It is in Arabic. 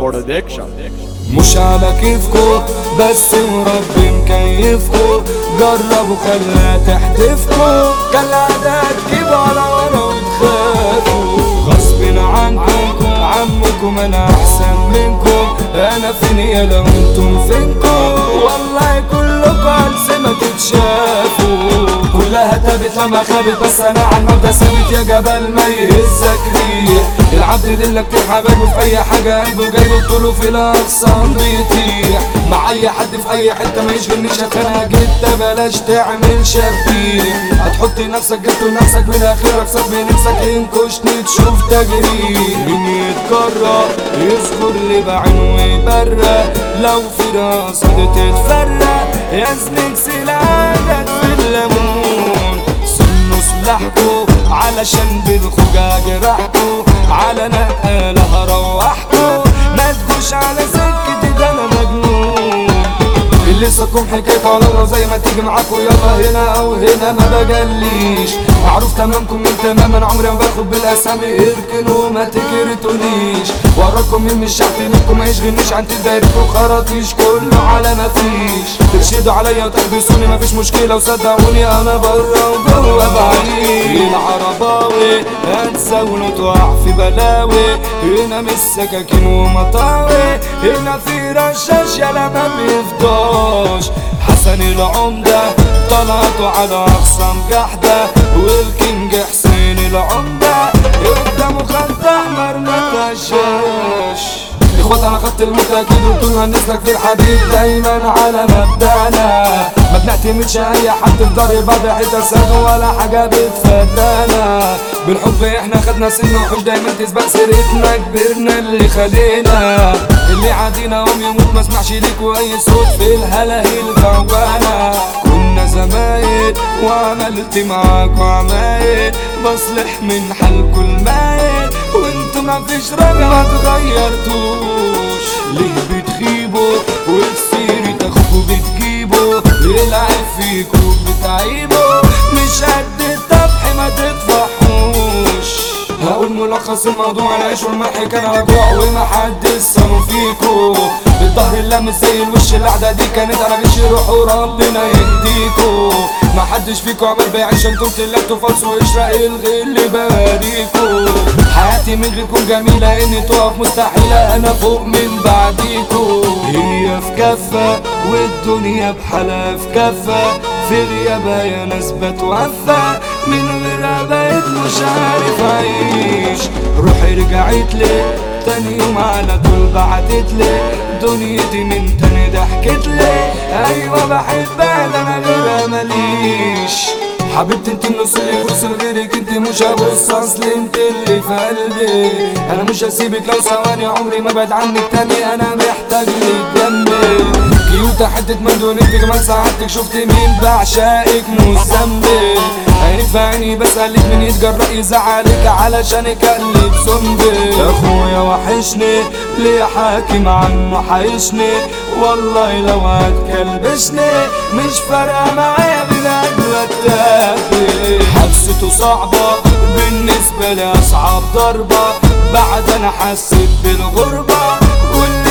برودكشن. مش على كيفكو بس وربي مكيفكو، جربوا خليها تحتفكو، كالعادة تجيبوا على ورا وتخافوا غصب عنكم. عمكم انا احسن منكم، انا فين يا لو انتم فينكم، والله كلكم عالسما تتشافوا. كلها تابت لما خابت بس انا عن مبدا ثابت، يا جبل ما يهزك ريح. العبد دلك كتير حبايبه في اي حاجه قلبه جايبه طوله في الاقسام بيطيح. مع اي حد في اي حته ما يشغلنيش، انا جيت بلاش تعمل شبيح. هتحط نفسك جبت لنفسك من اخرك صف نفسك ينكشني تشوف تجريح. مين يتكرر يصغر لي بعين ويبرق، لو في راسك تتفرق يا زميك سلاحك في الليمون. سنوا سلاحكو علشان بالخجاج جرحكو، على نقالة هروحكو ما تجوش على سكتي ده انا مجنون. اللي لساكم حكاية على الله زي ما تيجي معاكو، يلا هنا او هنا ما بجليش. معروف تمامكم من تمام، انا عمري ما باخد بالاسامي، اركنوا ما تكرتونيش. وراكم مين مش شحت منكم ما يشغلنيش، عن دايركم خراطيش كله على ما فيش. ترشدوا عليا وتحبسوني مفيش مشكلة، وصدقوني انا برا وجوا بعيد. العرباوي هتساولوا تقع في بلاوي، هنا مش سكاكين ومطاوي، هنا في رشاش يالا ما بيفضاش. حسن العمدة طلعتوا على اقسام جحدة، والكينج حسين العمدة قدامه خط احمر ما تغشاش. اخوات انا خدت الموت اكيد وطول ما نسلك في الحديد دايما على مبدأنا، ما بنعتمدش اي حد في ضهري بعد حته سد ولا حاجه بتفدانا. بالحب احنا خدنا سن وحوش دايما تسبق سيرتنا، كبرنا اللي خلينا اللي عادينا قوم يموت ما اسمعش ليكوا اي صوت في الهلاهيل فوانا. كنا زمايل وعملت معاكوا عمايل، بصلح من حالكوا المايل وانتوا مفيش راجع ما تغيرتوش. ليه بتخيبوا والسيرة اخوكوا بتجيبوا، العيب فيكوا بتعيبوا، مش قد الطبح ما تطفحوش. هقول ملخص الموضوع، العيش والملح كان رجوع ومحدش صانوا فيكو. الظهر اللمس زي الوش القعدة دي كانت على غش روحوا ربنا يهديكو. محدش فيكو عمل بيعيش انتوا طلعتوا فالص ويشرق الغل باريكو. حياتي من غيركم جميلة اني تقف مستحيلة، انا فوق من بعديكو. هي في كفة والدنيا بحالها في كفة، في غيابها يا ناس بتوفى، من غيرها بقيت مش عارف اعيش. روحي رجعت لي تاني يوم على طول بعتت لي، دنيتي من تاني ضحكت لي، ايوه بحبها ده انا غيرها ماليش. حبيبتي انت النص اللي يبص لغيرك، انت مش هبص اصل انت اللي في قلبي. انا مش هسيبك لو ثواني، عمري ما بعد عنك تاني، انا محتاج لك جنبي. كيوتة حتة مندونك بجمال سعادتك، شفت مين بعشقك مش ذنبي. عينك في عيني بسألك من يتجرأ يزعلك علشانك قلب زومبي. يا اخويا وحشني ليه حاكم عنه حيشني، والله لو هتكلبشني مش فارقة معايا بجد واتاكل. حبسته صعبة بالنسبة لي أصعب ضربة، بعد أنا حسيت بالغربة.